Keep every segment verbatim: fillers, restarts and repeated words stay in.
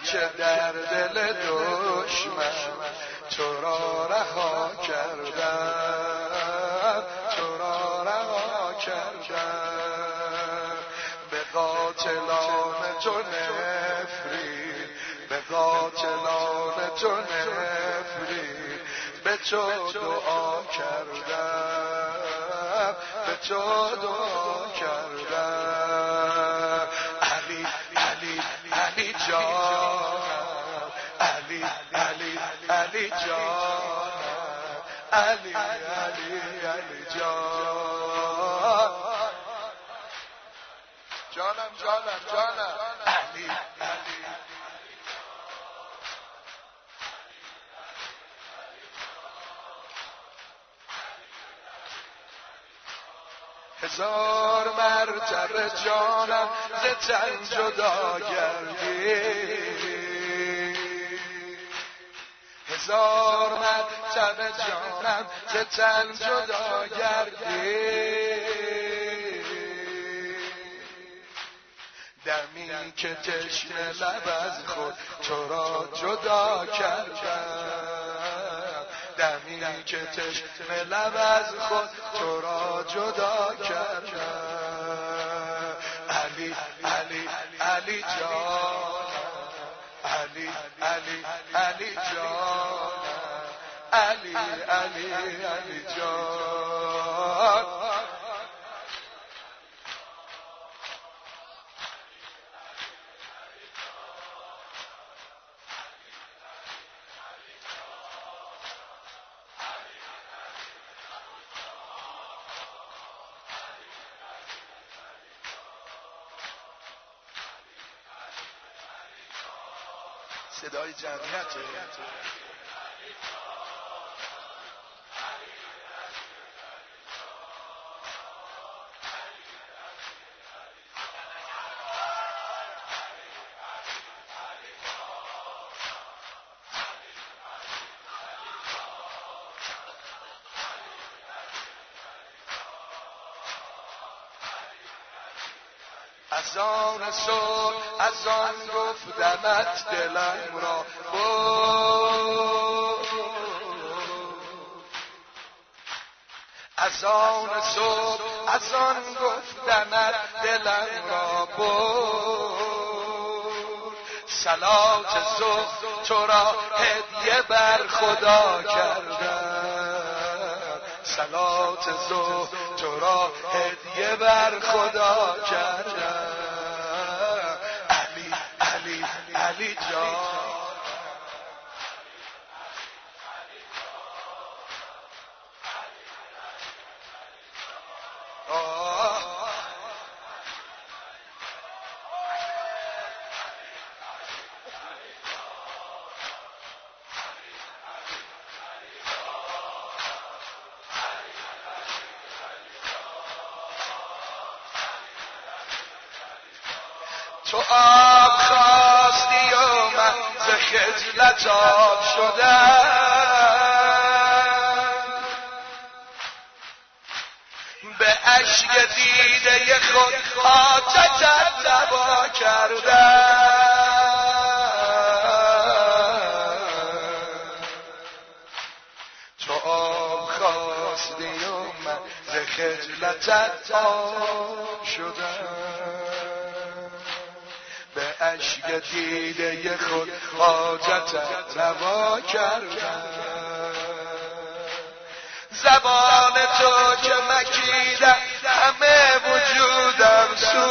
گرچه در دل دشمن تو را رها کردم، تو را رها کردم. به قاتلان تو نفرین، به قاتلان تو نفرین، به تو دعا کردم، به تو دعا کردم. علی علی علی جانم، علی علی علی جانم، علی علی علی جان، جانم جانم جانم، علی علی. هزار مرتبه جانم ز تن جدا گردی، هزار مرتبه جانم ز تن جدا گردی. دمی که تشنه لب از خود تو را جدا کردم، دمی که تشنه لب از خود تو را جدا کردم. علی علی علی جانم، علی علی علی جانم، علی علی علی جان. صدای جمعیت از آن صبح از آن گفتمت دلم را برد، از آن صبح از آن گفتمت دلم را برد. صلات ظهر تو را هدیه بر خدا کردم، صلات ظهر تو را هدیه بر خدا کردم. علی علی علی جان، تو آب خواستی و من ز خجلت آب شدم، به اشک دیده خود حاجتت روا کردم. تو آب خواستی و من ز خجلتت آب شدم، به اشک دیده خود حاجتت روا کردم. زبان تو که مکیدم همه وجودم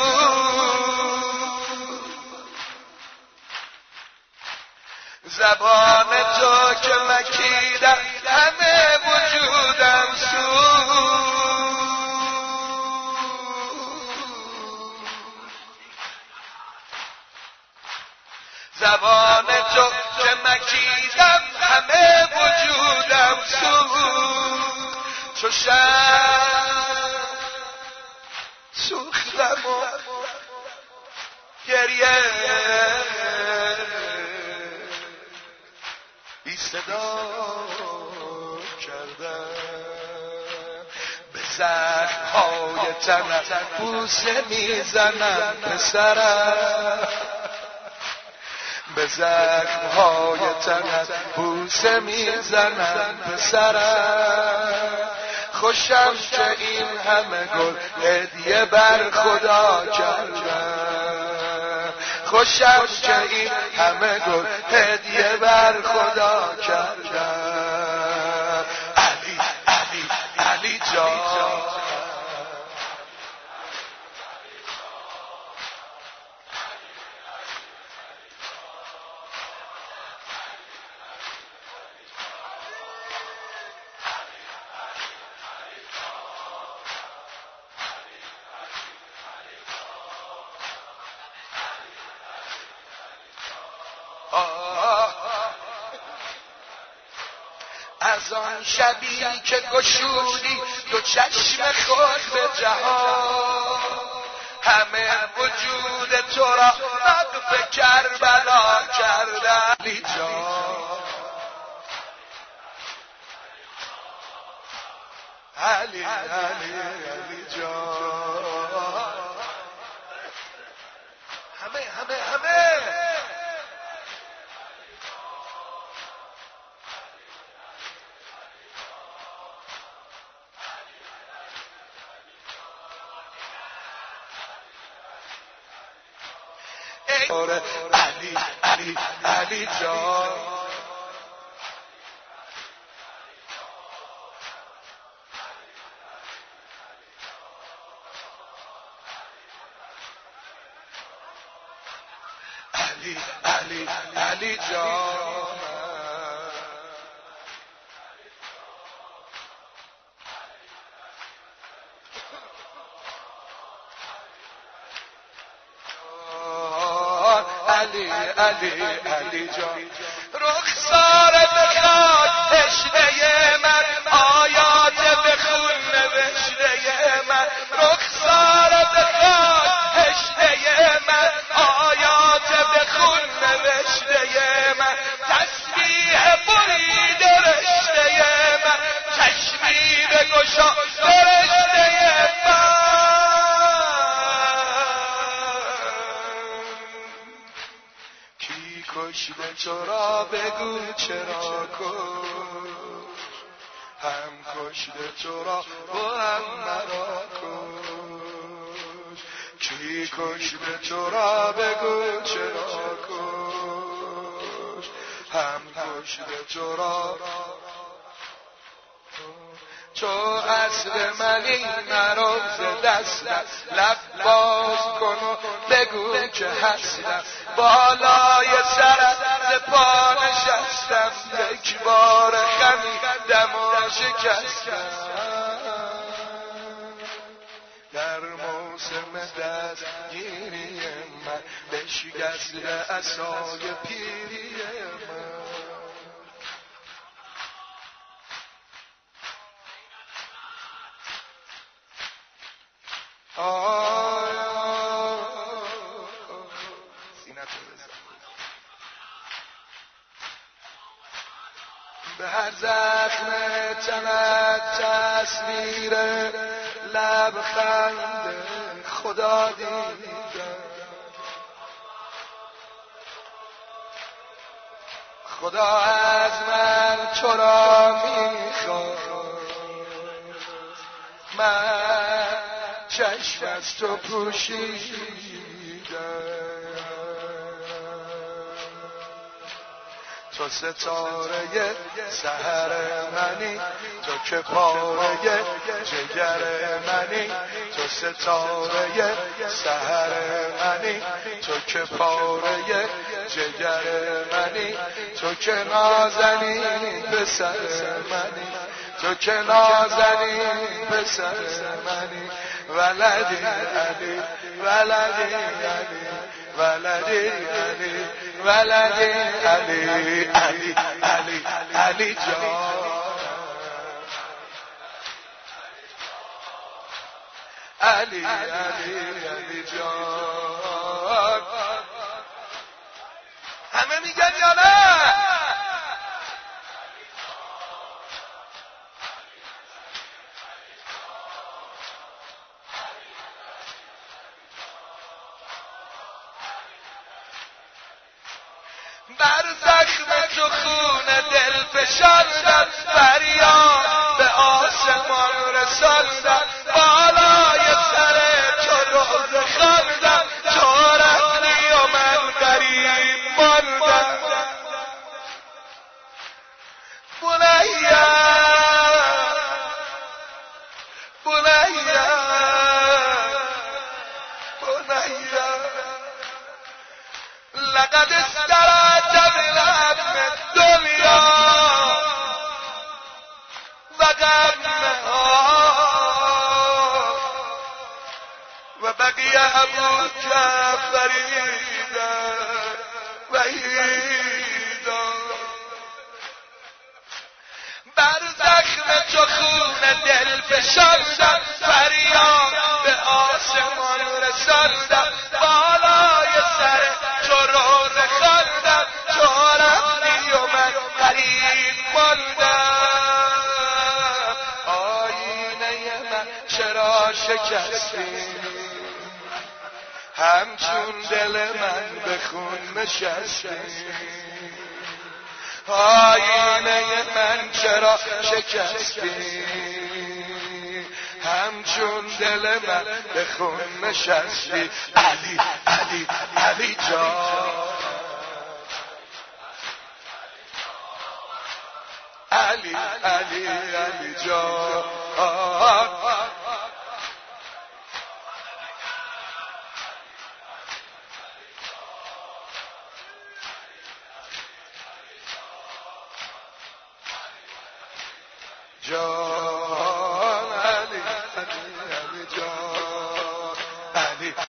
سوخت، زبان تو که مکیدم همه وجودم سوخت. زبان تو که مکیدم همه وجودم سوخت، چو شمع سوختم و گریه بی صدا کردم. به زخم‌های تنم بوسه میزنم پسرم، به به زخمهای تنت بوسه میزنن پسرم. خوشم که این همه گل هدیه بر خدا کردم، خوشم که این همه گل هدیه بر خدا کردم. علی علی علی جان از آن شبی که گشودی دو چشم خود به جهان، همه وجود تو را وقف کربلا کردم. علی جان علی علی علی جان همه همه همه علی علی علی جان علی علی علی جان علی علی علی جان رخسار بخواد تشنه من، آیات بخون نوشته من. رخسار بخواد تشنه من، آیات بخون نوشته من. تسبیح برید رشته من، چشمی بگشا رشته من. کشته تو را بگو چرا کش، هم کشته تو را و هم مرا کش. کی کشته تو را بگو چرا کش، هم کشته تو را. تو اصل منی مرا ز دستم، لب باز کن و بگو که هستم. بالای سرت ز پا نشستم، یک بار خمیدم و شکستم. در موسم دستگیری من بشکست عصای پیری من. به هر زخم تنت تصویر لبخند خدا دیدم. خدا از من تو را میخواد، من چشم از تو پوشیدم. تو ستاره سحر منی، تو که پاره جگر منی. تو ستاره سحر منی، تو که پاره جگر منی. تو که نازنی پسر منی، تو که نازنی پسر منی. ولدی علی ولدی علی ولدی علی ولدی علی علی علی علی جان علی علی علی جان. همه میگن یا نه؟ بر زخم تو خون دل فشاندم، فریاد به آسمان رساندم، بالای سر تو روزه خواندم، تو رفتی و من غریب ماندم. بنیا بنیا بنیا لقد استرعت بالعظم الدنيا وغمها وبقي أبوك فريدا وحيدا. بر زخم تو خون دل فشاندم، فریاد به آسمان رساندم، بالای سر تو روزه خواندم، تو رفتی و من غریب ماندم. آینه من چرا شکستی، همچون دل من به خون نشستی. آینه من چرا شکستی، همچون دل من به خون نشستی. علی علی علی جان، علی علی علی جان. جان